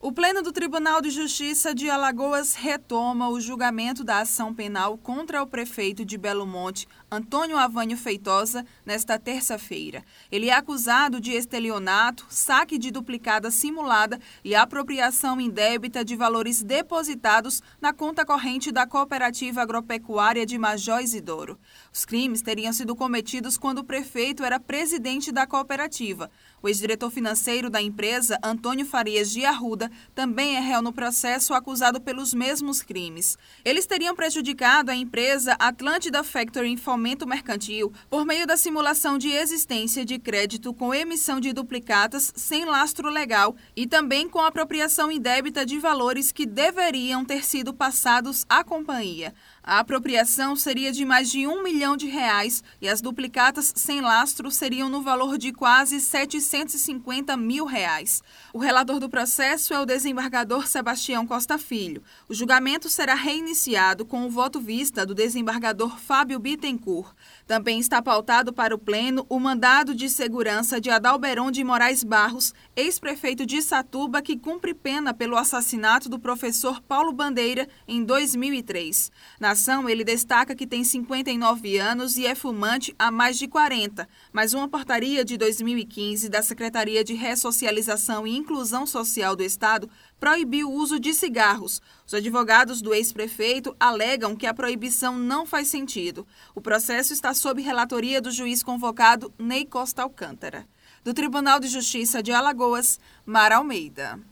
O Pleno do Tribunal de Justiça de Alagoas retoma o julgamento da ação penal contra o prefeito de Belo Monte, Antônio Avânio Feitosa, nesta terça-feira. Ele é acusado de estelionato, saque de duplicata simulada e apropriação indébita de valores depositados na conta corrente da Cooperativa Agropecuária de Major Isidoro. Os crimes teriam sido cometidos quando o prefeito era presidente da cooperativa. O ex-diretor financeiro da empresa, Antônio Farias de Arruda, também é réu no processo acusado pelos mesmos crimes. Eles teriam prejudicado a empresa Atlântida Factory em Fomento Mercantil por meio da simulação de existência de crédito com emissão de duplicatas sem lastro legal e também com apropriação indébita de valores que deveriam ter sido passados à companhia. A apropriação seria de mais de R$ 1 milhão e as duplicatas sem lastro seriam no valor de quase R$ 750 mil. O relator do processo é o desembargador Sebastião Costa Filho. O julgamento será reiniciado com o voto vista do desembargador Fábio Bittencourt. Também está pautado para o Pleno o mandado de segurança de Adalberon de Moraes Barros, ex-prefeito de Satuba, que cumpre pena pelo assassinato do professor Paulo Bandeira em 2003. Na ação, ele destaca que tem 59 anos e é fumante há mais de 40, mas uma portaria de 2015 da Secretaria de Ressocialização e Inclusão Social do Estado proibiu o uso de cigarros. Os advogados do ex-prefeito alegam que a proibição não faz sentido. O processo está sob relatoria do juiz convocado Ney Costa Alcântara. Do Tribunal de Justiça de Alagoas, Mara Almeida.